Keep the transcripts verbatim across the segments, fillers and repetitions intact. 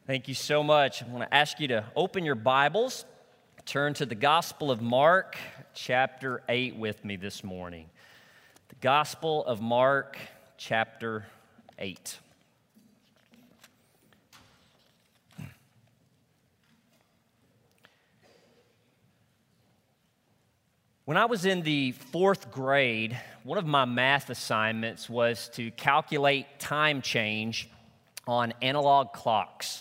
Thank you so much. I want to ask you to open your Bibles, turn to the Gospel of Mark, chapter eight with me this morning. The Gospel of Mark, chapter eight. When I was in the fourth grade, one of my math assignments was to calculate time change on analog clocks.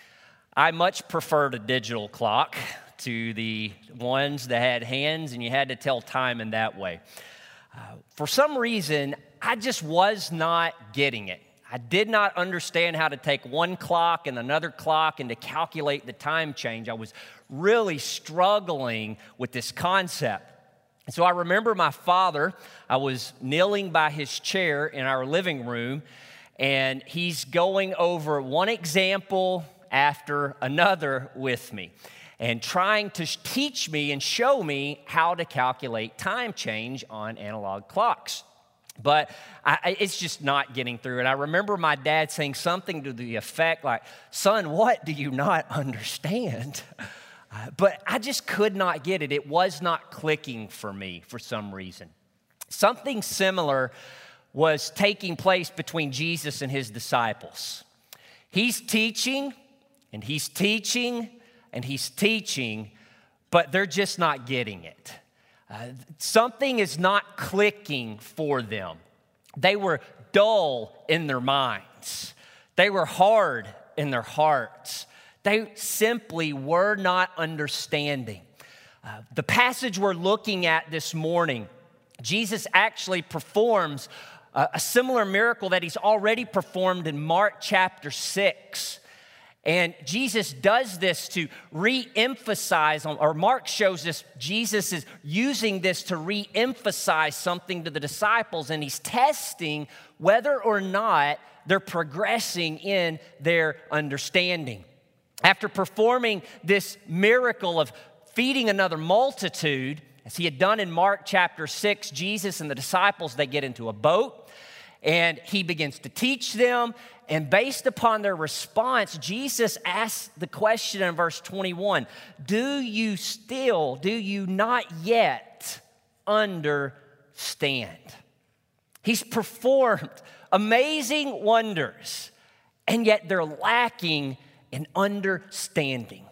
I much preferred a digital clock to the ones that had hands and you had to tell time in that way. Uh, for some reason, I just was not getting it. I did not understand how to take one clock and another clock and to calculate the time change. I was really struggling with this concept. And so I remember my father, I was kneeling by his chair in our living room, and he's going over one example after another with me and trying to teach me and show me how to calculate time change on analog clocks. But I, it's just not getting through. And I remember my dad saying something to the effect like, "Son, what do you not understand?" Uh, but I just could not get it. It was not clicking for me for some reason. Something similar was taking place between Jesus and his disciples. He's teaching, and he's teaching, and he's teaching, but they're just not getting it. Uh, something is not clicking for them. They were dull in their minds. They were hard in their hearts. They simply were not understanding. Uh, the passage we're looking at this morning, Jesus actually performs a, a similar miracle that he's already performed in Mark chapter six. And Jesus does this to re-emphasize, or Mark shows us Jesus is using this to re-emphasize something to the disciples, and he's testing whether or not they're progressing in their understanding. After performing this miracle of feeding another multitude, as he had done in Mark chapter six, Jesus and the disciples, they get into a boat, and he begins to teach them. And based upon their response, Jesus asks the question in verse twenty-one, "Do you still, do you not yet understand?" He's performed amazing wonders, and yet they're lacking in understanding.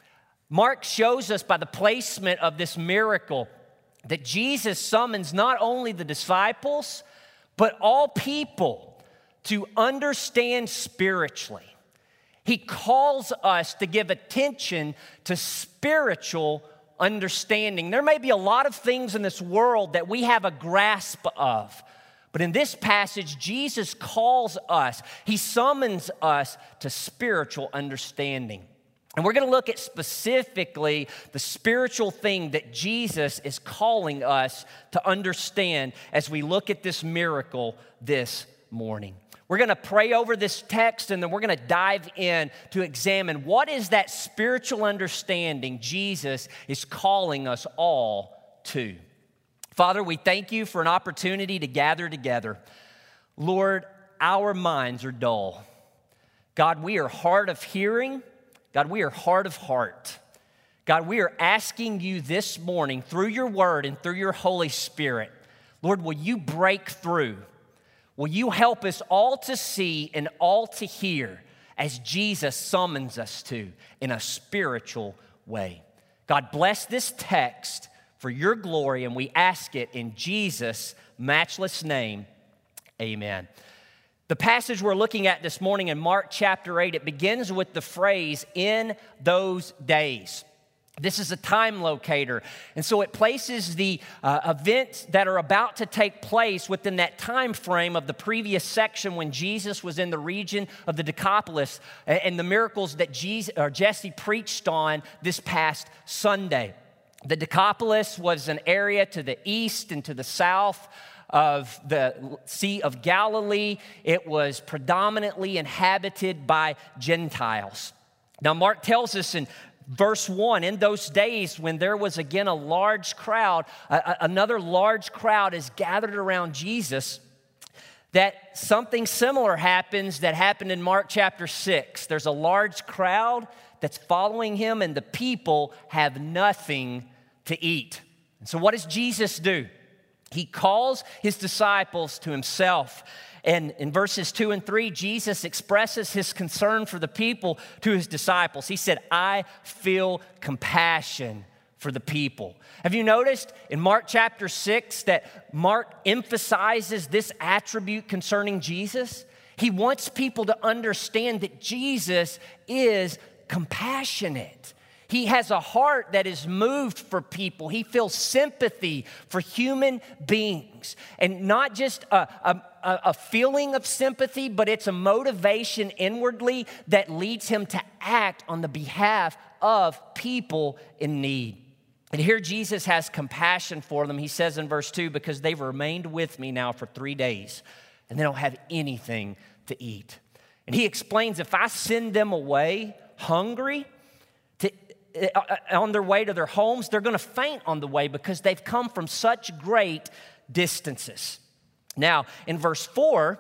Mark shows us by the placement of this miracle that Jesus summons not only the disciples, but all people to understand spiritually. He calls us to give attention to spiritual understanding. There may be a lot of things in this world that we have a grasp of, but in this passage, Jesus calls us, he summons us to spiritual understanding. And we're going to look at specifically the spiritual thing that Jesus is calling us to understand as we look at this miracle this morning. We're going to pray over this text, and then we're going to dive in to examine what is that spiritual understanding Jesus is calling us all to. Father, we thank you for an opportunity to gather together. Lord, our minds are dull. God, we are hard of hearing. God, we are hard of heart. God, we are asking you this morning through your word and through your Holy Spirit, Lord, will you break through? Will you help us all to see and all to hear as Jesus summons us to in a spiritual way? God, bless this text for your glory, and we ask it in Jesus' matchless name, amen. The passage we're looking at this morning in Mark chapter eight, it begins with the phrase, "in those days." This is a time locator, and so it places the uh, events that are about to take place within that time frame of the previous section when Jesus was in the region of the Decapolis and the miracles that Jesus, or Jesse preached on this past Sunday. The Decapolis was an area to the east and to the south of the Sea of Galilee. It was predominantly inhabited by Gentiles. Now, Mark tells us in verse one, in those days when there was again a large crowd, uh, another large crowd is gathered around Jesus, that something similar happens that happened in Mark chapter six. There's a large crowd that's following him, and the people have nothing to eat. And so what does Jesus do? He calls his disciples to himself. And in verses two and three, Jesus expresses his concern for the people to his disciples. He said, I feel compassion for the people. Have you noticed in Mark chapter six that Mark emphasizes this attribute concerning Jesus? He wants people to understand that Jesus is compassionate. He has a heart that is moved for people. He feels sympathy for human beings. And not just a, a, a feeling of sympathy, but it's a motivation inwardly that leads him to act on the behalf of people in need. And here Jesus has compassion for them. He says in verse two, because they've remained with me now for three days and they don't have anything to eat. And he explains, if I send them away hungry to, uh, on their way to their homes, they're going to faint on the way because they've come from such great distances. Now, in verse four,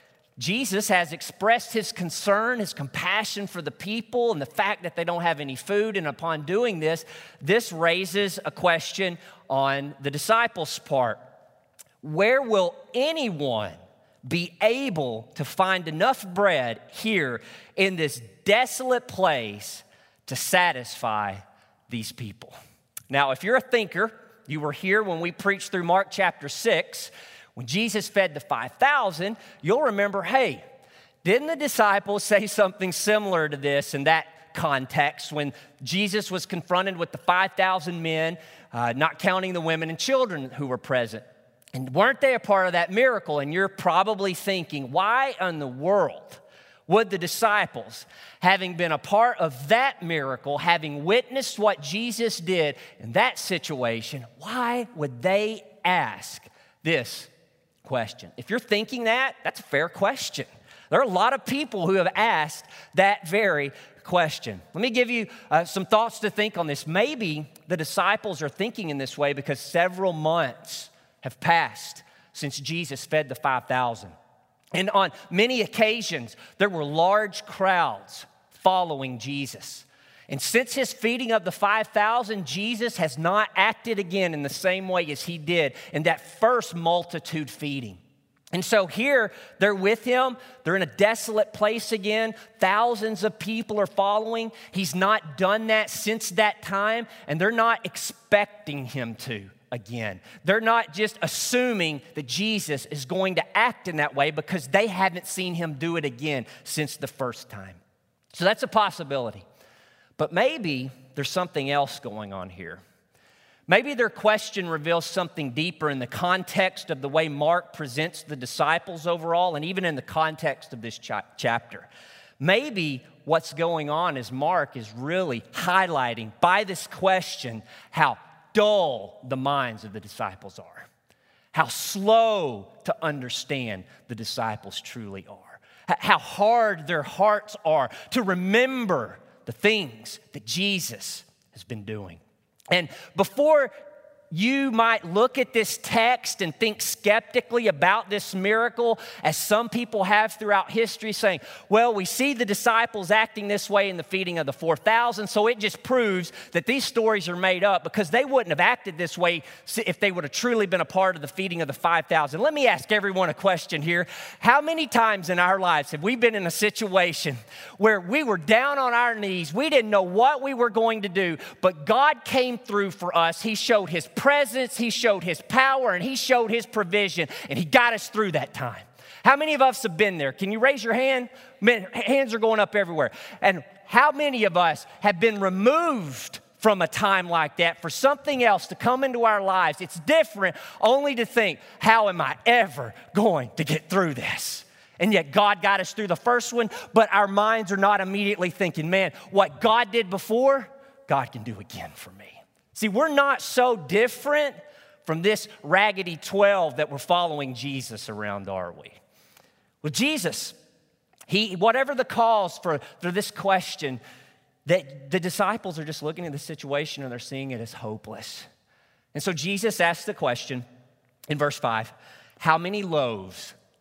Jesus has expressed his concern, his compassion for the people and the fact that they don't have any food. And upon doing this, this raises a question on the disciples' part. Where will anyone be able to find enough bread here in this desolate place to satisfy these people? Now, if you're a thinker, you were here when we preached through Mark chapter six. When Jesus fed the five thousand, you'll remember, hey, didn't the disciples say something similar to this in that context when Jesus was confronted with the five thousand men, uh, not counting the women and children who were present? And weren't they a part of that miracle? And you're probably thinking, why in the world would the disciples, having been a part of that miracle, having witnessed what Jesus did in that situation, why would they ask this question? If you're thinking that, that's a fair question. There are a lot of people who have asked that very question. Let me give you uh, some thoughts to think on this. Maybe the disciples are thinking in this way because several months have passed since Jesus fed the five thousand. And on many occasions, there were large crowds following Jesus. And since his feeding of the five thousand, Jesus has not acted again in the same way as he did in that first multitude feeding. And so here, they're with him. They're in a desolate place again. Thousands of people are following. He's not done that since that time, and they're not expecting him to again. They're not just assuming that Jesus is going to act in that way because they haven't seen him do it again since the first time. So that's a possibility. But maybe there's something else going on here. Maybe their question reveals something deeper in the context of the way Mark presents the disciples overall, and even in the context of this cha- chapter. Maybe what's going on is Mark is really highlighting by this question how dull the minds of the disciples are, how slow to understand the disciples truly are, how hard their hearts are to remember the things that Jesus has been doing. And before you might look at this text and think skeptically about this miracle, as some people have throughout history, saying, well, we see the disciples acting this way in the feeding of the four thousand, so it just proves that these stories are made up because they wouldn't have acted this way if they would have truly been a part of the feeding of the five thousand. Let me ask everyone a question here. How many times in our lives have we been in a situation where we were down on our knees, we didn't know what we were going to do, but God came through for us. He showed his presence, he showed his power, and he showed his provision, and he got us through that time. How many of us have been there? Can you raise your hand? Man, hands are going up everywhere. And how many of us have been removed from a time like that for something else to come into our lives? It's different only to think, how am I ever going to get through this? And yet God got us through the first one, but our minds are not immediately thinking, man, what God did before, God can do again for me. See, we're not so different from this raggedy twelve that were following Jesus around, are we? With Jesus, he, whatever the cause for, for this question, that the disciples are just looking at the situation and they're seeing it as hopeless. And so Jesus asks the question in verse five, how many loaves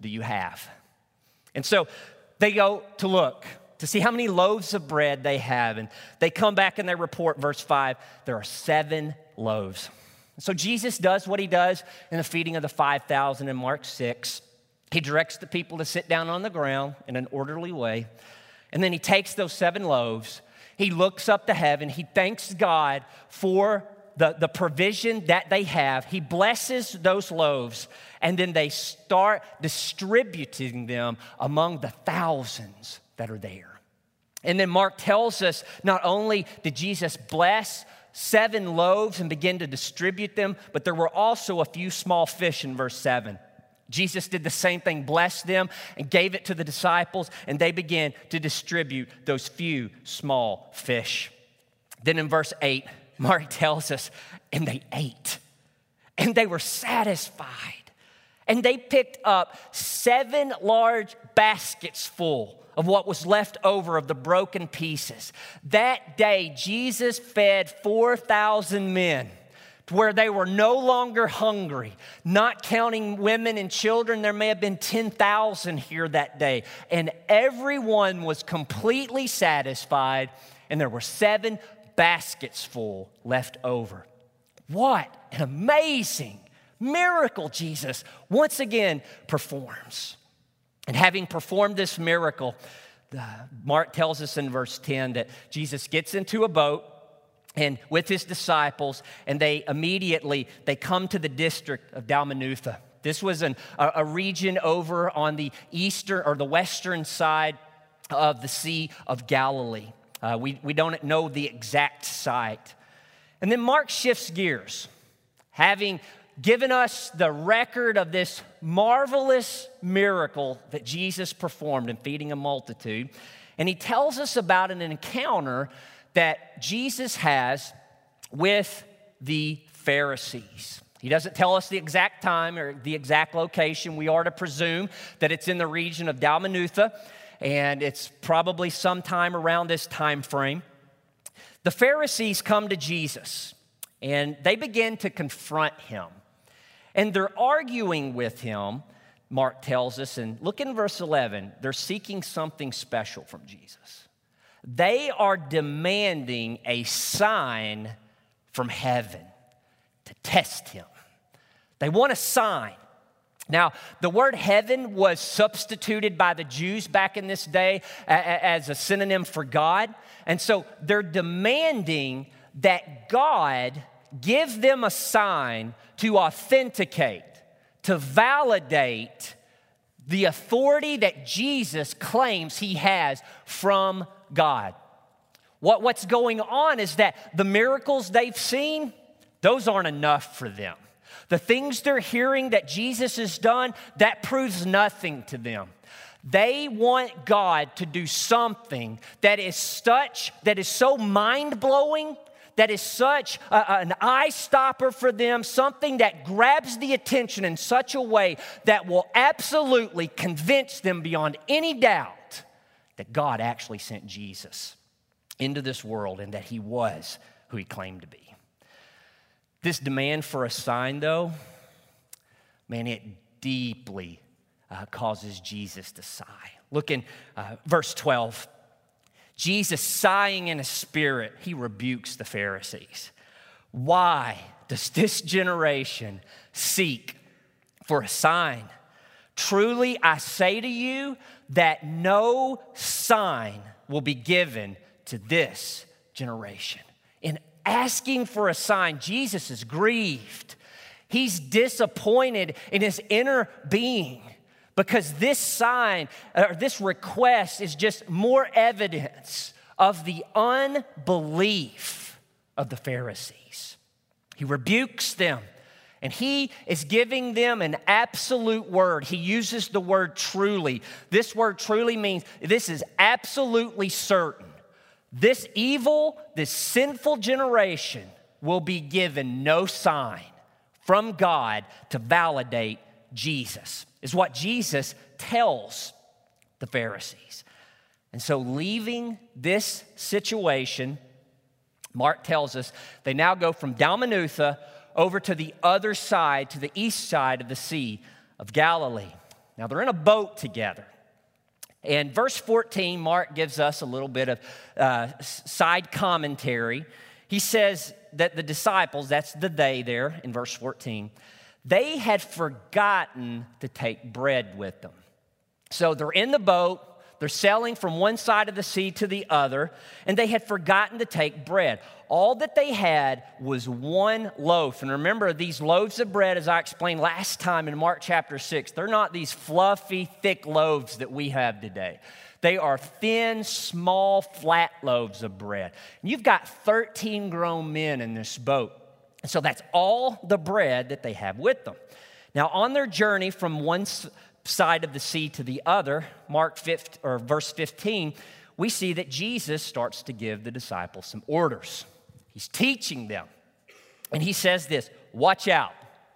do you have? And so they go to look to see how many loaves of bread they have. And they come back and they report, verse five, there are seven loaves. So Jesus does what he does in the feeding of the five thousand in Mark six. He directs the people to sit down on the ground in an orderly way. And then he takes those seven loaves. He looks up to heaven. He thanks God for the, the provision that they have. He blesses those loaves. And then they start distributing them among the thousands that are there. And then Mark tells us not only did Jesus bless seven loaves and begin to distribute them, but there were also a few small fish in verse seven. Jesus did the same thing, blessed them and gave it to the disciples, and they began to distribute those few small fish. Then in verse eight, Mark tells us, and they ate, and they were satisfied, and they picked up seven large baskets full of what was left over of the broken pieces. That day, Jesus fed four thousand men to where they were no longer hungry. Not counting women and children, there may have been ten thousand here that day. And everyone was completely satisfied, and there were seven baskets full left over. What an amazing miracle Jesus once again performs. And having performed this miracle, Mark tells us in verse ten that Jesus gets into a boat and with his disciples, and they immediately, they come to the district of Dalmanutha. This was an, a, a region over on the eastern or the western side of the Sea of Galilee. Uh, we, we don't know the exact site. And then Mark shifts gears, having given us the record of this marvelous miracle that Jesus performed in feeding a multitude. And he tells us about an encounter that Jesus has with the Pharisees. He doesn't tell us the exact time or the exact location. We are to presume that it's in the region of Dalmanutha, and it's probably sometime around this time frame. The Pharisees come to Jesus, and they begin to confront him. And they're arguing with him, Mark tells us, and look in verse eleven, they're seeking something special from Jesus. They are demanding a sign from heaven to test him. They want a sign. Now, the word heaven was substituted by the Jews back in this day as a synonym for God. And so they're demanding that God give them a sign to authenticate, to validate the authority that Jesus claims he has from God. What, what's going on is that the miracles they've seen, those aren't enough for them. The things they're hearing that Jesus has done, that proves nothing to them. They want God to do something that is such, that is so mind-blowing, that is such a, an eye stopper for them, something that grabs the attention in such a way that will absolutely convince them beyond any doubt that God actually sent Jesus into this world and that he was who he claimed to be. This demand for a sign, though, man, it deeply uh, causes Jesus to sigh. Look in uh, verse twelve. Jesus, sighing in his spirit, he rebukes the Pharisees. Why does this generation seek for a sign? Truly, I say to you that no sign will be given to this generation. In asking for a sign, Jesus is grieved. He's disappointed in his inner being, because this sign, or this request, is just more evidence of the unbelief of the Pharisees. He rebukes them, and he is giving them an absolute word. He uses the word truly. This word truly means this is absolutely certain. This evil, this sinful generation will be given no sign from God to validate Jesus, is what Jesus tells the Pharisees. And so, leaving this situation, Mark tells us they now go from Dalmanutha over to the other side, to the east side of the Sea of Galilee. Now, they're in a boat together. And verse fourteen, Mark gives us a little bit of uh, side commentary. He says that the disciples, that's the they there in verse fourteen, they had forgotten to take bread with them. So they're in the boat, they're sailing from one side of the sea to the other, and they had forgotten to take bread. All that they had was one loaf. And remember, these loaves of bread, as I explained last time in Mark chapter six, they're not these fluffy, thick loaves that we have today. They are thin, small, flat loaves of bread. And you've got thirteen grown men in this boat. And so that's all the bread that they have with them. Now, on their journey from one side of the sea to the other, Mark fifteen, or verse fifteen, we see that Jesus starts to give the disciples some orders. He's teaching them. And he says this, watch out,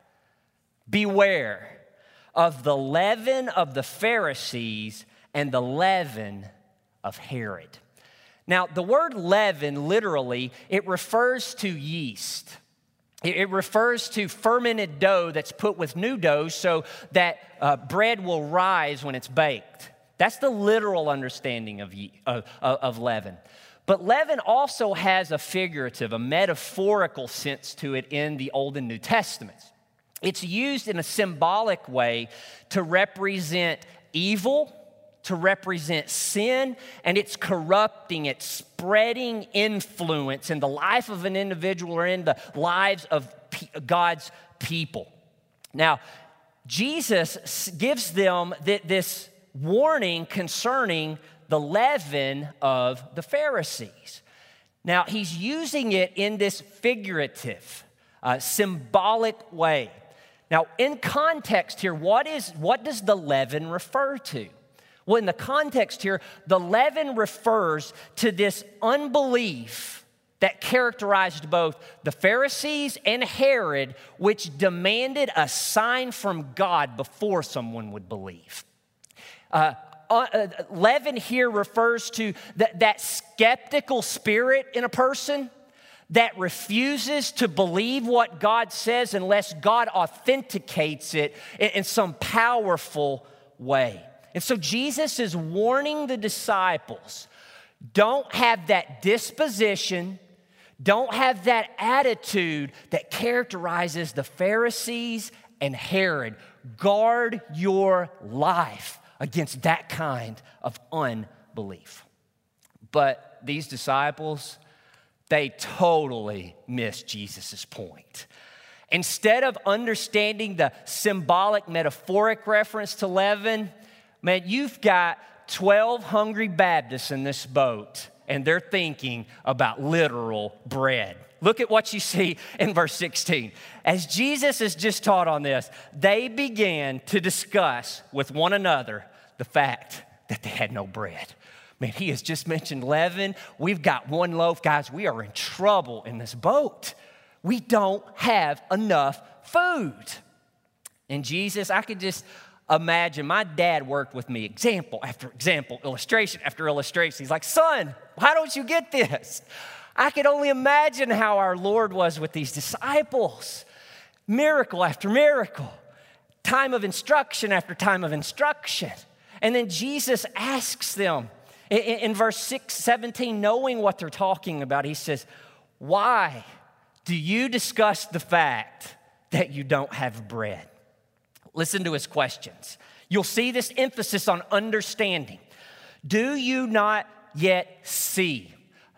beware of the leaven of the Pharisees and the leaven of Herod. Now, the word leaven, literally, it refers to yeast. It refers to fermented dough that's put with new dough so that uh, bread will rise when it's baked. That's the literal understanding of, ye- of, of leaven. But leaven also has a figurative, a metaphorical sense to it in the Old and New Testaments. It's used in a symbolic way to represent evil, to represent sin, and it's corrupting, it's spreading influence in the life of an individual or in the lives of God's people. Now, Jesus gives them this warning concerning the leaven of the Pharisees. Now, he's using it in this figurative, uh, symbolic way. Now, in context here, what is what does the leaven refer to? Well, in the context here, the leaven refers to this unbelief that characterized both the Pharisees and Herod, which demanded a sign from God before someone would believe. Uh, uh, leaven here refers to th- that skeptical spirit in a person that refuses to believe what God says unless God authenticates it in, in some powerful way. And so Jesus is warning the disciples, don't have that disposition, don't have that attitude that characterizes the Pharisees and Herod. Guard your life against that kind of unbelief. But these disciples, they totally missed Jesus' point. Instead of understanding the symbolic, metaphoric reference to leaven, man, you've got twelve hungry Baptists in this boat, and they're thinking about literal bread. Look at what you see in verse sixteen. As Jesus has just taught on this, they began to discuss with one another the fact that they had no bread. Man, he has just mentioned leaven. We've got one loaf. Guys, we are in trouble in this boat. We don't have enough food. And Jesus, I could just imagine, my dad worked with me, example after example, illustration after illustration. He's like, son, why don't you get this? I could only imagine how our Lord was with these disciples. Miracle after miracle, time of instruction after time of instruction. And then Jesus asks them in, in verse six, seventeen, knowing what they're talking about, he says, why do you discuss the fact that you don't have bread? Listen to his questions. You'll see this emphasis on understanding. Do you not yet see?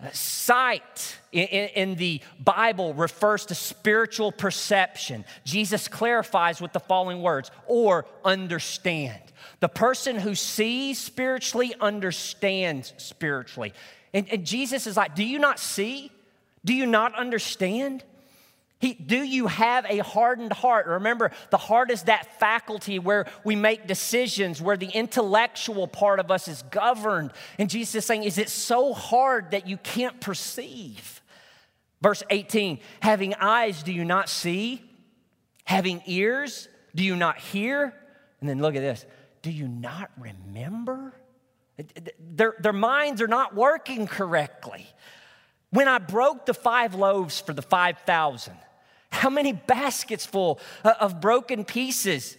Sight in, in the Bible refers to spiritual perception. Jesus clarifies with the following words, or understand. The person who sees spiritually understands spiritually. And, and Jesus is like, do you not see? Do you not understand? He, do you have a hardened heart? Remember, the heart is that faculty where we make decisions, where the intellectual part of us is governed. And Jesus is saying, is it so hard that you can't perceive? Verse eighteen, having eyes, do you not see? Having ears, do you not hear? And then look at this, do you not remember? Their, their minds are not working correctly. When I broke the five loaves for the five thousand, how many baskets full of broken pieces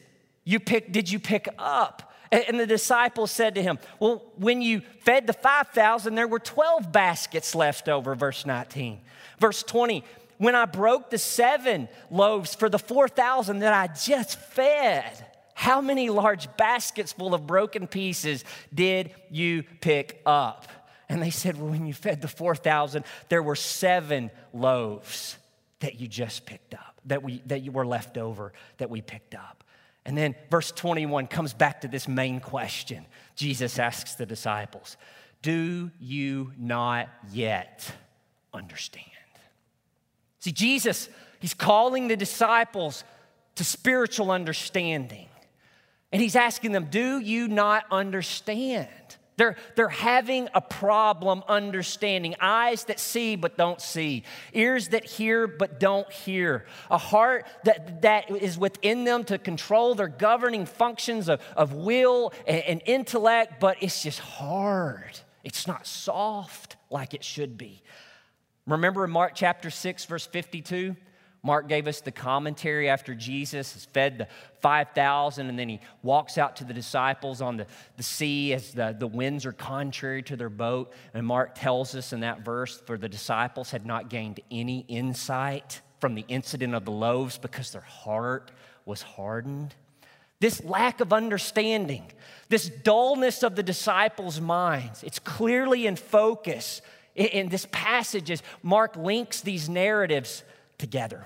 you pick, did you pick up? And the disciples said to him, well, when you fed the five thousand, there were twelve baskets left over, verse nineteen. Verse twenty, when I broke the seven loaves for the four thousand that I just fed, how many large baskets full of broken pieces did you pick up? And they said, well, when you fed the four thousand, there were seven loaves that you just picked up, that we that you were left over, that we picked up. And then verse twenty-one comes back to this main question. Jesus asks the disciples, do you not yet understand? See, Jesus, he's calling the disciples to spiritual understanding. And he's asking them, do you not understand? They're, they're having a problem understanding. Eyes that see but don't see. Ears that hear but don't hear. A heart that, that is within them to control their governing functions of, of will and, and intellect, but it's just hard. It's not soft like it should be. Remember in Mark chapter six, verse fifty-two? Mark gave us the commentary after Jesus has fed the five thousand, and then he walks out to the disciples on the, the sea as the, the winds are contrary to their boat. And Mark tells us in that verse, for the disciples had not gained any insight from the incident of the loaves because their heart was hardened. This lack of understanding, this dullness of the disciples' minds, it's clearly in focus in, in this passage as Mark links these narratives together.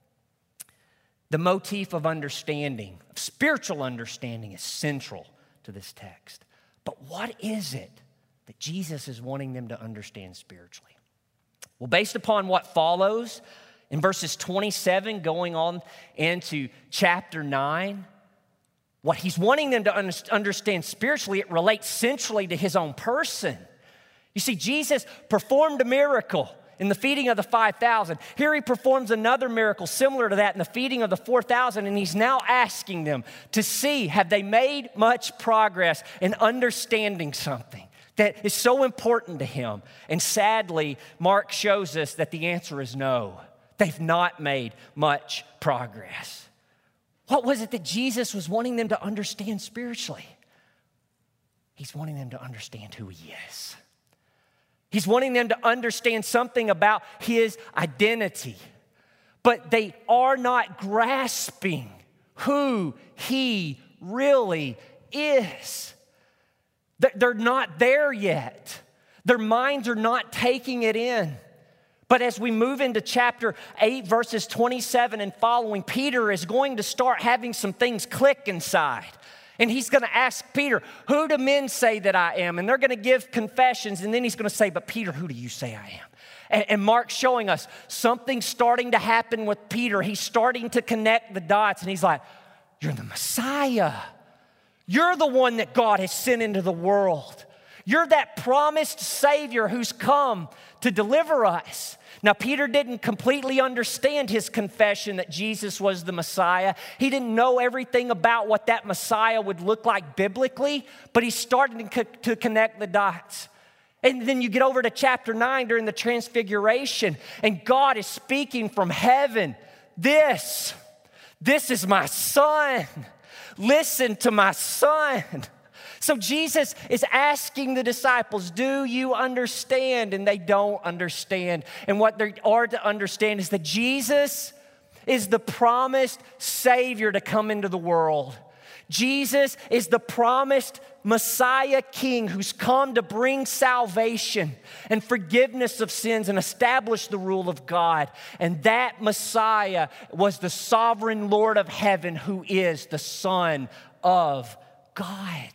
The motif of understanding, of spiritual understanding, is central to this text. But what is it that Jesus is wanting them to understand spiritually? Well, based upon what follows in verses twenty-seven going on into chapter nine, what he's wanting them to understand spiritually, it relates centrally to his own person. You see, Jesus performed a miracle in the feeding of the five thousand. Here he performs another miracle similar to that in the feeding of the four thousand, and he's now asking them to see, have they made much progress in understanding something that is so important to him? And sadly, Mark shows us that the answer is no. They've not made much progress. What was it that Jesus was wanting them to understand spiritually? He's wanting them to understand who he is. He's wanting them to understand something about his identity. But they are not grasping who he really is. They're not there yet. Their minds are not taking it in. But as we move into chapter eight, verses twenty-seven and following, Peter is going to start having some things click inside. And he's going to ask Peter, who do men say that I am? And they're going to give confessions. And then he's going to say, but Peter, who do you say I am? And, and Mark's showing us something's starting to happen with Peter. He's starting to connect the dots. And he's like, you're the Messiah. You're the one that God has sent into the world. You're that promised Savior who's come to deliver us. Now, Peter didn't completely understand his confession that Jesus was the Messiah. He didn't know everything about what that Messiah would look like biblically, but he's starting to connect the dots. And then you get over to chapter nine during the Transfiguration, and God is speaking from heaven. This, this is my son. Listen to my son. So Jesus is asking the disciples, do you understand? And they don't understand. And what they are to understand is that Jesus is the promised Savior to come into the world. Jesus is the promised Messiah King who's come to bring salvation and forgiveness of sins and establish the rule of God. And that Messiah was the sovereign Lord of heaven who is the Son of God.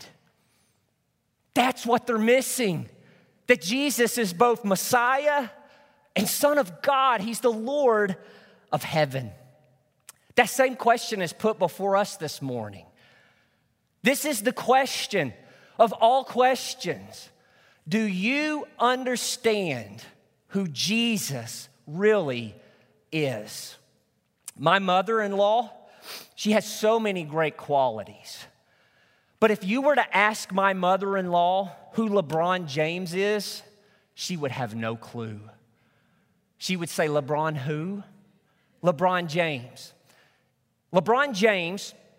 That's what they're missing, that Jesus is both Messiah and Son of God. He's the Lord of heaven. That same question is put before us this morning. This is the question of all questions. Do you understand who Jesus really is? My mother-in-law, she has so many great qualities. But if you were to ask my mother-in-law who LeBron James is, she would have no clue. She would say, LeBron who? LeBron James. LeBron James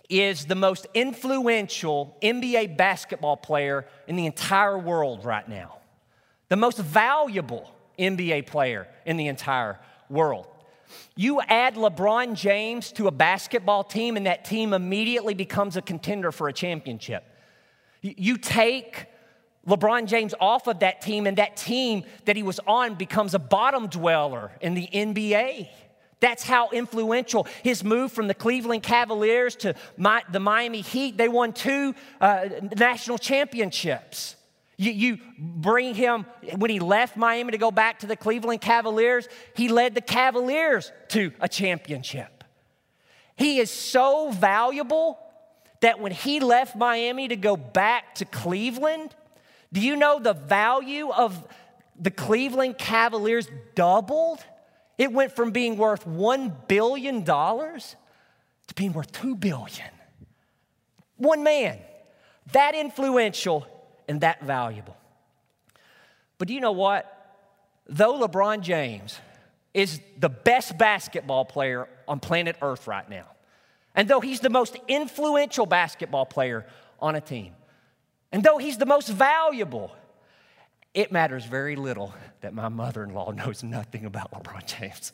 is the most influential N B A basketball player in the entire world right now. The most valuable N B A player in the entire world. You add LeBron James to a basketball team, and that team immediately becomes a contender for a championship. You take LeBron James off of that team, and that team that he was on becomes a bottom dweller in the N B A. That's how influential his move from the Cleveland Cavaliers to my, the Miami Heat. They won two uh, national championships. You, you bring him, when he left Miami to go back to the Cleveland Cavaliers, he led the Cavaliers to a championship. He is so valuable that when he left Miami to go back to Cleveland, do you know the value of the Cleveland Cavaliers doubled? It went from being worth one billion dollars to being worth two billion dollars. One man, that influential and that valuable. But do you know what? Though LeBron James is the best basketball player on planet Earth right now, and though he's the most influential basketball player on a team, and though he's the most valuable, it matters very little that my mother-in-law knows nothing about LeBron James.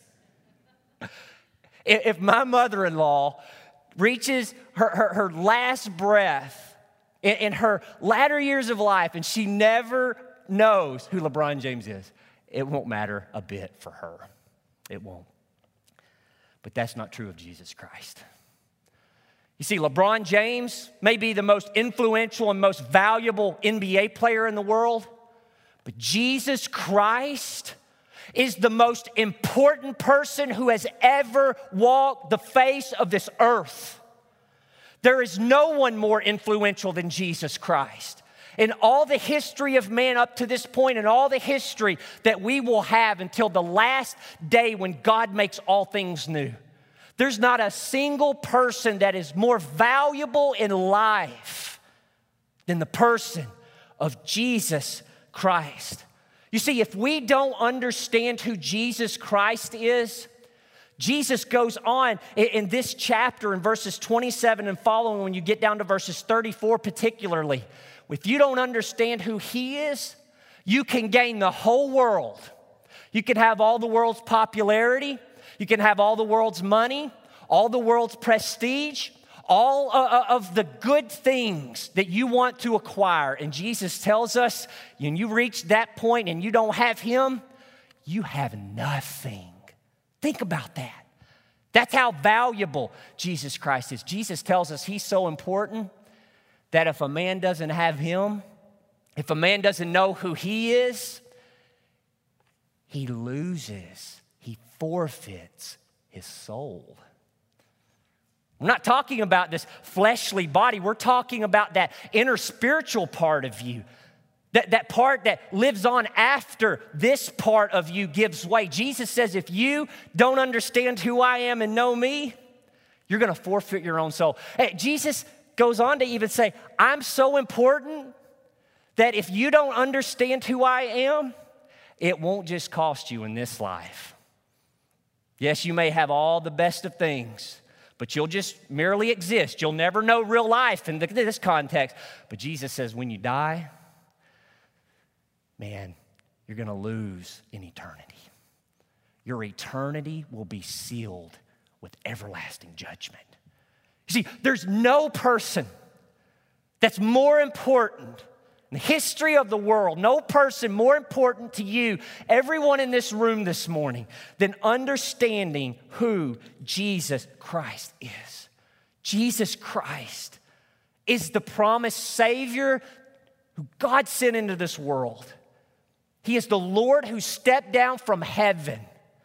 If my mother-in-law reaches her, her, her last breath in, in her latter years of life and she never knows who LeBron James is, it won't matter a bit for her. It won't. But that's not true of Jesus Christ. You see, LeBron James may be the most influential and most valuable N B A player in the world, but Jesus Christ is the most important person who has ever walked the face of this earth. There is no one more influential than Jesus Christ. In all the history of man up to this point, and all the history that we will have until the last day when God makes all things new, there's not a single person that is more valuable in life than the person of Jesus Christ. You see, if we don't understand who Jesus Christ is, Jesus goes on in this chapter in verses twenty-seven and following, when you get down to verses thirty-four particularly, if you don't understand who he is, you can gain the whole world. You can have all the world's popularity. You can have all the world's money, all the world's prestige, all of the good things that you want to acquire. And Jesus tells us, when you reach that point and you don't have him, you have nothing. Think about that. That's how valuable Jesus Christ is. Jesus tells us he's so important that if a man doesn't have him, if a man doesn't know who he is, he loses, he forfeits his soul. We're not talking about this fleshly body. We're talking about that inner spiritual part of you. That, that part that lives on after this part of you gives way. Jesus says, if you don't understand who I am and know me, you're going to forfeit your own soul. Hey, Jesus goes on to even say, I'm so important that if you don't understand who I am, it won't just cost you in this life. Yes, you may have all the best of things, but you'll just merely exist. You'll never know real life in this context. But Jesus says, when you die, man, you're going to lose in eternity. Your eternity will be sealed with everlasting judgment. You see, there's no person that's more important in the history of the world, no person more important to you, everyone in this room this morning, than understanding who Jesus Christ is. Jesus Christ is the promised Savior who God sent into this world. He is the Lord who stepped down from heaven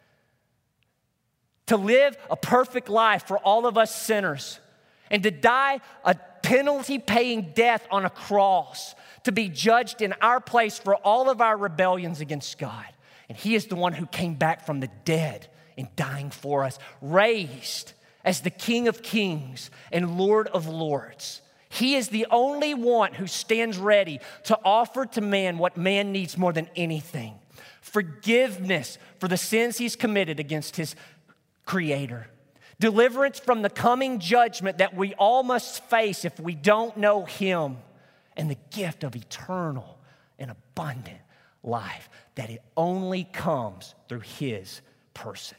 to live a perfect life for all of us sinners and to die a penalty-paying death on a cross, to be judged in our place for all of our rebellions against God. And he is the one who came back from the dead and dying for us, raised as the King of Kings and Lord of Lords. He is the only one who stands ready to offer to man what man needs more than anything: forgiveness for the sins he's committed against his Creator, deliverance from the coming judgment that we all must face if we don't know him, and the gift of eternal and abundant life, that it only comes through his person.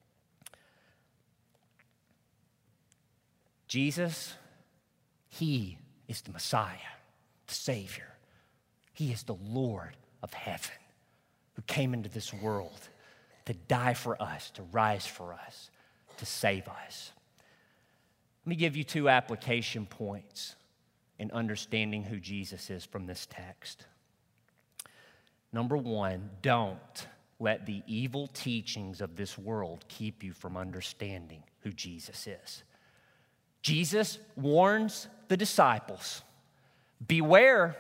Jesus, he is the Messiah, the Savior. He is the Lord of heaven who came into this world to die for us, to rise for us, to save us. Let me give you two application points in understanding who Jesus is from this text. Number one, don't let the evil teachings of this world keep you from understanding who Jesus is. Jesus warns the disciples, beware,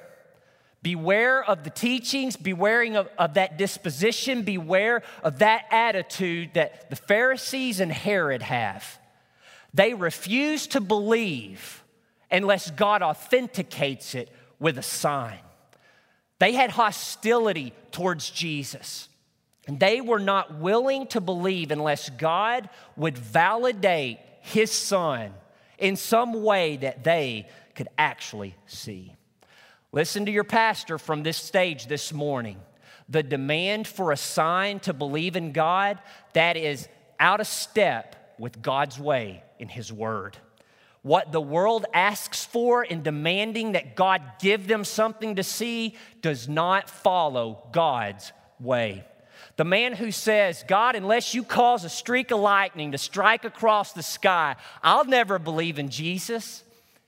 beware of the teachings, beware of, of that disposition, beware of that attitude that the Pharisees and Herod have. They refuse to believe unless God authenticates it with a sign. They had hostility towards Jesus, and they were not willing to believe unless God would validate his son in some way that they could actually see. Listen to your pastor from this stage this morning. The demand for a sign to believe in God, that is out of step with God's way in his word. What the world asks for in demanding that God give them something to see does not follow God's way. The man who says, God, unless you cause a streak of lightning to strike across the sky, I'll never believe in Jesus,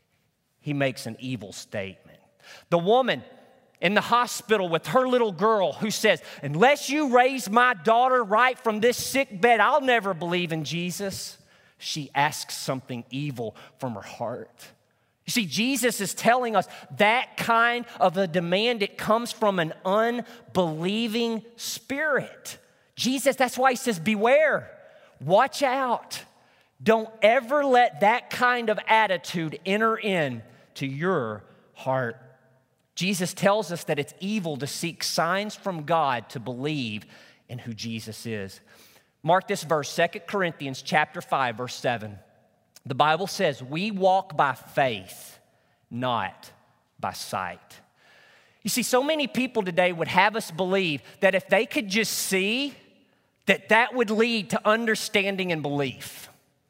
he makes an evil statement. The woman in the hospital with her little girl who says, unless you raise my daughter right from this sick bed, I'll never believe in Jesus, she asks something evil from her heart. You see, Jesus is telling us that kind of a demand, it comes from an unbelieving spirit. Jesus, that's why he says, beware, watch out. Don't ever let that kind of attitude enter in to your heart. Jesus tells us that it's evil to seek signs from God to believe in who Jesus is. Mark this verse, Second Corinthians chapter five, verse seven. The Bible says, we walk by faith, not by sight. You see, so many people today would have us believe that if they could just see, that that would lead to understanding and belief.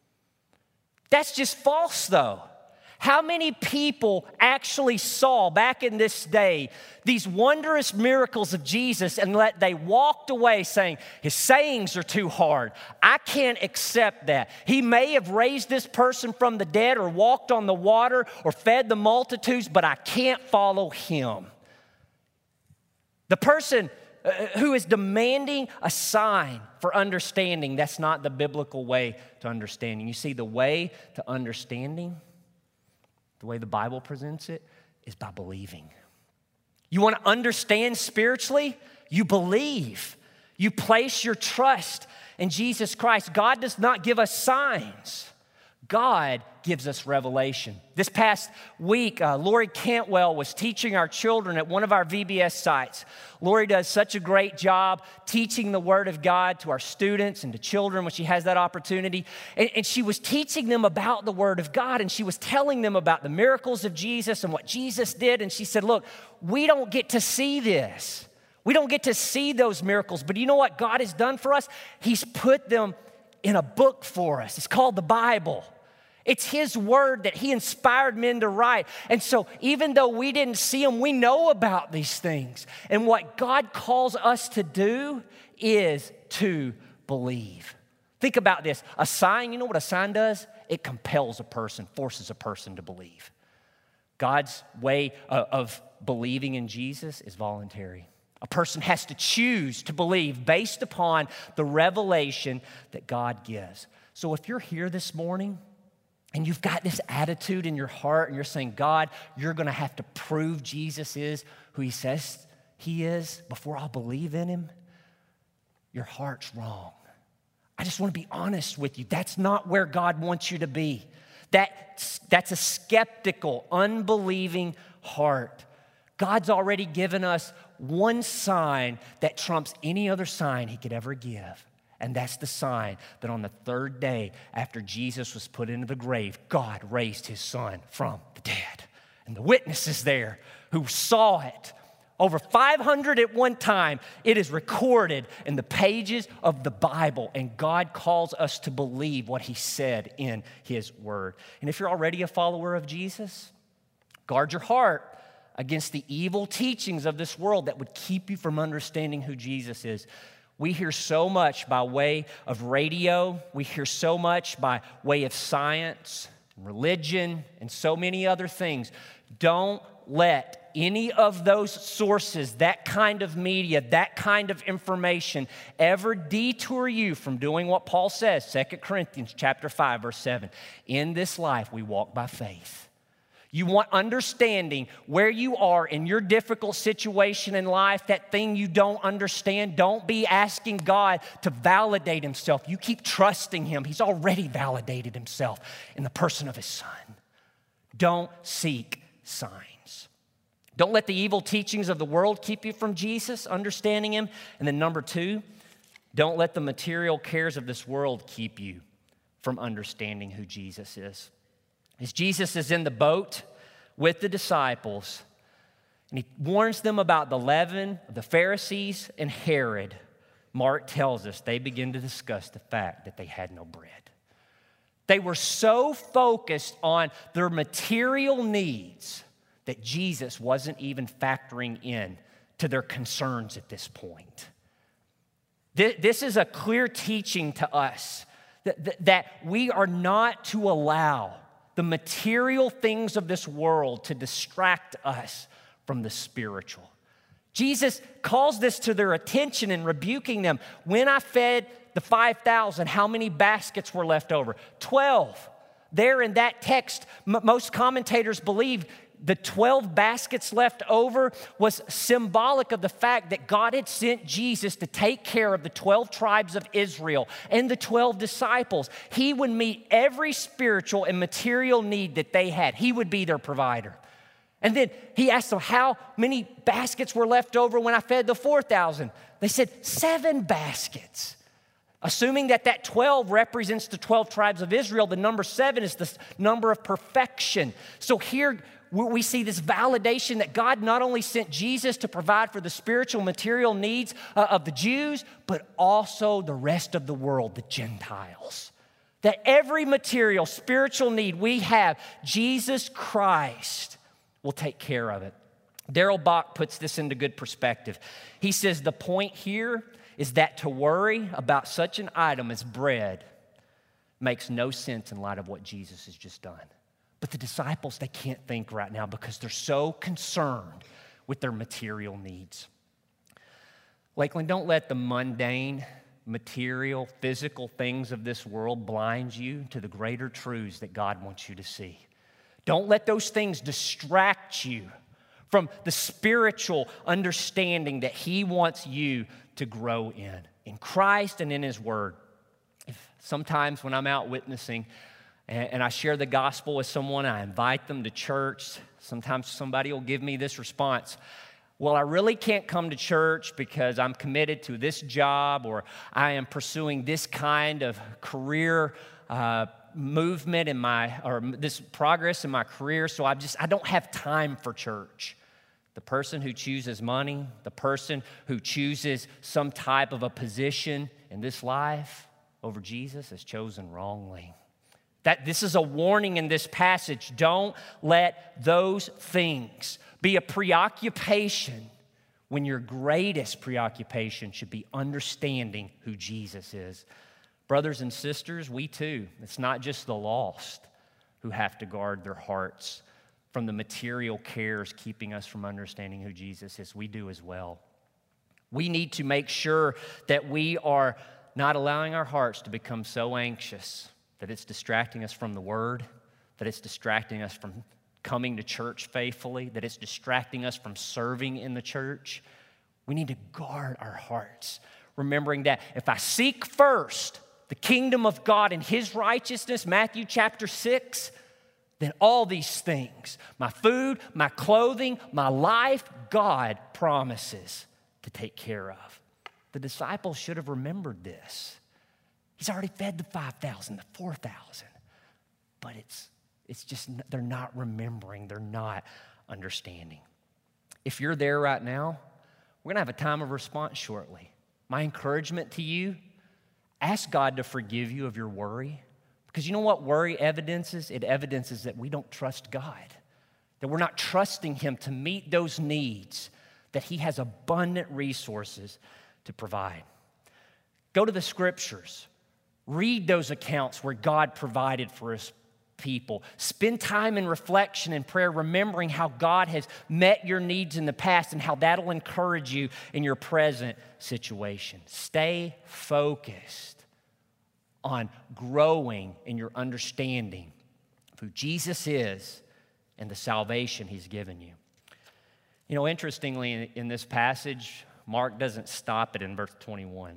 That's just false, though. How many people actually saw back in this day these wondrous miracles of Jesus and let they walked away saying, his sayings are too hard. I can't accept that. He may have raised this person from the dead or walked on the water or fed the multitudes, but I can't follow him. The person who is demanding a sign for understanding, that's not the biblical way to understanding. You see, the way to understanding, the way the Bible presents it, is by believing. You want to understand spiritually? You believe. You place your trust in Jesus Christ. God does not give us signs. God gives us revelation. This past week, uh, Lori Cantwell was teaching our children at one of our V B S sites. Lori does such a great job teaching the Word of God to our students and to children when she has that opportunity. And, and she was teaching them about the Word of God, and she was telling them about the miracles of Jesus and what Jesus did. And she said, look, we don't get to see this. We don't get to see those miracles. But you know what God has done for us? He's put them in a book for us. It's called the Bible. It's his word that he inspired men to write. And so even though we didn't see them, we know about these things. And what God calls us to do is to believe. Think about this. A sign, you know what a sign does? It compels a person, forces a person to believe. God's way of believing in Jesus is voluntary. A person has to choose to believe based upon the revelation that God gives. So if you're here this morning and you've got this attitude in your heart and you're saying, God, you're going to have to prove Jesus is who he says he is before I'll believe in him, your heart's wrong. I just want to be honest with you. That's not where God wants you to be. That, that's a skeptical, unbelieving heart. God's already given us one sign that trumps any other sign he could ever give, And that's the sign that on the third day after Jesus was put into the grave, God raised his son from the dead. And the witnesses there who saw it, over five hundred at one time, it is recorded in the pages of the Bible. And God calls us to believe what he said in his word. And if you're already a follower of Jesus, guard your heart against the evil teachings of this world that would keep you from understanding who Jesus is. We hear so much by way of radio. We hear so much by way of science, religion, and so many other things. Don't let any of those sources, that kind of media, that kind of information ever detour you from doing what Paul says, Second Corinthians chapter five, verse seven. In this life, we walk by faith. You want understanding where you are in your difficult situation in life, that thing you don't understand. Don't be asking God to validate himself. You keep trusting him. He's already validated himself in the person of his son. Don't seek signs. Don't let the evil teachings of the world keep you from Jesus, understanding him. And then number two, don't let the material cares of this world keep you from understanding who Jesus is. As Jesus is in the boat with the disciples, and he warns them about the leaven of the Pharisees and Herod, Mark tells us they begin to discuss the fact that they had no bread. They were so focused on their material needs that Jesus wasn't even factoring in to their concerns at this point. This is a clear teaching to us that, that we are not to allow the material things of this world to distract us from the spiritual. Jesus calls this to their attention in rebuking them. When I fed the five thousand, how many baskets were left over? twelve. There in that text, m- most commentators believe the twelve baskets left over was symbolic of the fact that God had sent Jesus to take care of the twelve tribes of Israel and the twelve disciples. He would meet every spiritual and material need that they had. He would be their provider. And then he asked them, how many baskets were left over when I fed the four thousand? They said, seven baskets. Assuming that that twelve represents the twelve tribes of Israel, the number seven is the number of perfection. So here we see this validation that God not only sent Jesus to provide for the spiritual material needs uh, of the Jews, but also the rest of the world, the Gentiles. That every material, spiritual need we have, Jesus Christ will take care of it. Darrell Bock puts this into good perspective. He says the point here is that to worry about such an item as bread makes no sense in light of what Jesus has just done. But the disciples, they can't think right now because they're so concerned with their material needs. Lakeland, don't let the mundane, material, physical things of this world blind you to the greater truths that God wants you to see. Don't let those things distract you from the spiritual understanding that he wants you to grow in, in Christ and in his word. If sometimes when I'm out witnessing, and I share the gospel with someone, I invite them to church. Sometimes somebody will give me this response. Well, I really can't come to church because I'm committed to this job, or I am pursuing this kind of career uh, movement in my, or this progress in my career, so I just, I don't have time for church. The person who chooses money, the person who chooses some type of a position in this life over Jesus is chosen wrongly. That this is a warning in this passage. Don't let those things be a preoccupation when your greatest preoccupation should be understanding who Jesus is. Brothers and sisters, we too, it's not just the lost who have to guard their hearts from the material cares keeping us from understanding who Jesus is. We do as well. We need to make sure that we are not allowing our hearts to become so anxious that it's distracting us from the Word, that it's distracting us from coming to church faithfully, that it's distracting us from serving in the church. We need to guard our hearts, remembering that if I seek first the kingdom of God and his righteousness, Matthew chapter six, then all these things, my food, my clothing, my life, God promises to take care of. The disciples should have remembered this. He's already fed the five thousand, the four thousand. But it's, it's just, they're not remembering. They're not understanding. If you're there right now, we're going to have a time of response shortly. My encouragement to you, ask God to forgive you of your worry. Because you know what worry evidences? It evidences that we don't trust God, that we're not trusting Him to meet those needs, that He has abundant resources to provide. Go to the Scriptures. Read those accounts where God provided for His people. Spend time in reflection and prayer, remembering how God has met your needs in the past and how that'll encourage you in your present situation. Stay focused on growing in your understanding of who Jesus is and the salvation He's given you. You know, interestingly, in, in this passage, Mark doesn't stop it in verse twenty-one.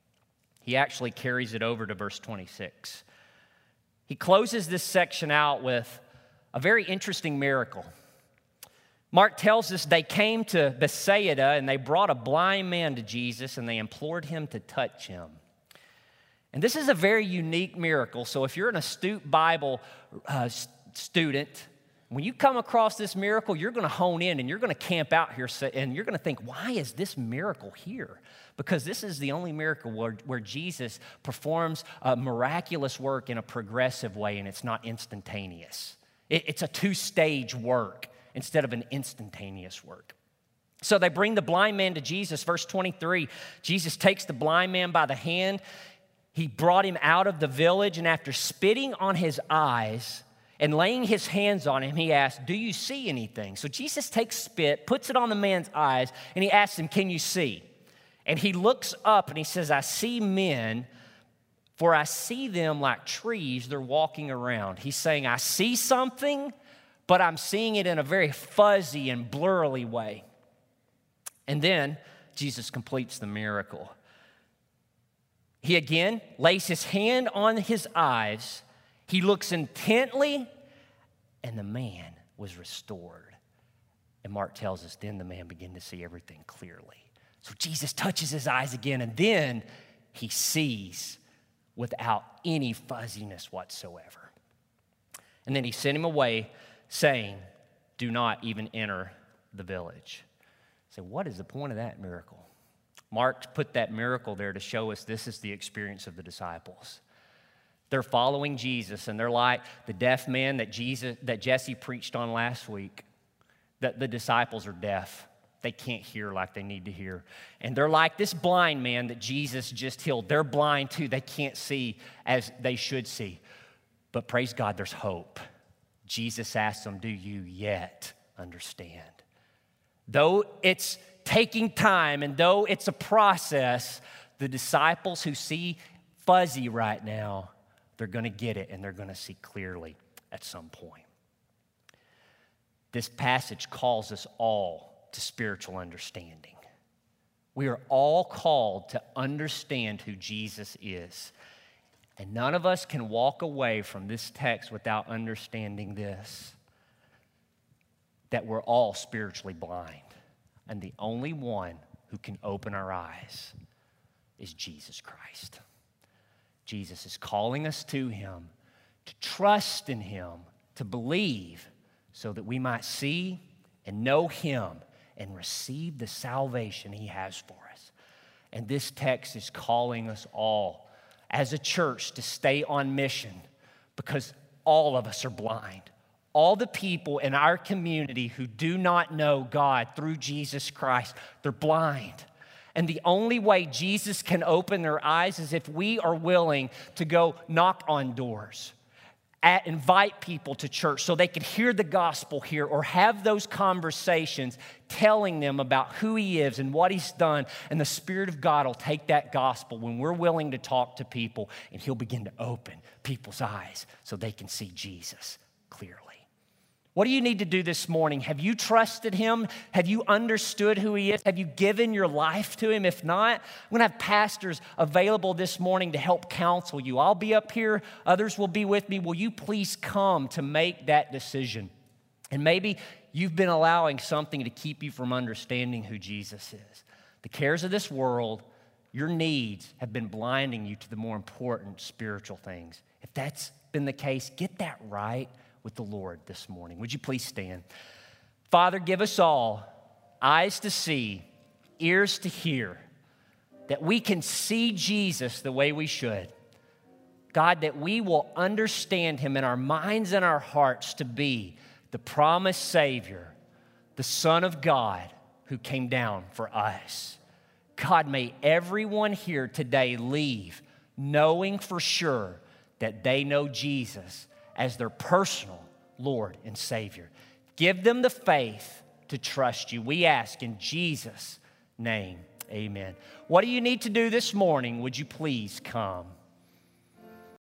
He actually carries it over to verse twenty-six. He closes this section out with a very interesting miracle. Mark tells us they came to Bethsaida and they brought a blind man to Jesus and they implored Him to touch him. And this is a very unique miracle. So if you're an astute Bible uh, student, when you come across this miracle, you're going to hone in and you're going to camp out here and you're going to think, why is this miracle here? Because this is the only miracle where, where Jesus performs a miraculous work in a progressive way, and it's not instantaneous. It, it's a two-stage work instead of an instantaneous work. So they bring the blind man to Jesus. Verse twenty-three, Jesus takes the blind man by the hand. He brought him out of the village, and after spitting on his eyes and laying his hands on him, he asked, "Do you see anything?" So Jesus takes spit, puts it on the man's eyes, and he asks him, "Can you see?" And he looks up and he says, "I see men, for I see them like trees, they're walking around." He's saying, I see something, but I'm seeing it in a very fuzzy and blurry way. And then Jesus completes the miracle. He again lays his hand on his eyes. He looks intently, and the man was restored. And Mark tells us then the man began to see everything clearly. So Jesus touches his eyes again, and then he sees without any fuzziness whatsoever. And then he sent him away, saying, "Do not even enter the village." So what is the point of that miracle? Mark put that miracle there to show us this is the experience of the disciples. They're following Jesus, and they're like the deaf man that Jesus, that Jesse preached on last week, that the disciples are deaf. They can't hear like they need to hear. And they're like this blind man that Jesus just healed. They're blind too. They can't see as they should see. But praise God, there's hope. Jesus asks them, "Do you yet understand?" Though it's taking time and though it's a process, the disciples who see fuzzy right now, they're going to get it and they're going to see clearly at some point. This passage calls us all to spiritual understanding. We are all called to understand who Jesus is. And none of us can walk away from this text without understanding this, that we're all spiritually blind. And the only one who can open our eyes is Jesus Christ. Jesus is calling us to Him, to trust in Him, to believe, so that we might see and know Him and receive the salvation He has for us. And this text is calling us all as a church to stay on mission, because all of us are blind. All the people in our community who do not know God through Jesus Christ, they're blind. And the only way Jesus can open their eyes is if we are willing to go knock on doors, at, invite people to church so they can hear the gospel here, or have those conversations telling them about who He is and what He's done. And the Spirit of God will take that gospel when we're willing to talk to people, and He'll begin to open people's eyes so they can see Jesus clearly. What do you need to do this morning? Have you trusted Him? Have you understood who He is? Have you given your life to Him? If not, I'm going to have pastors available this morning to help counsel you. I'll be up here. Others will be with me. Will you please come to make that decision? And maybe you've been allowing something to keep you from understanding who Jesus is. The cares of this world, your needs have been blinding you to the more important spiritual things. If that's been the case, get that right with the Lord this morning. Would you please stand? Father, give us all eyes to see, ears to hear, that we can see Jesus the way we should. God, that we will understand him in our minds and our hearts to be the promised Savior, the Son of God who came down for us. God, may everyone here today leave knowing for sure that they know Jesus as their personal Lord and Savior. Give them the faith to trust you. We ask in Jesus' name, amen. What do you need to do this morning? Would you please come?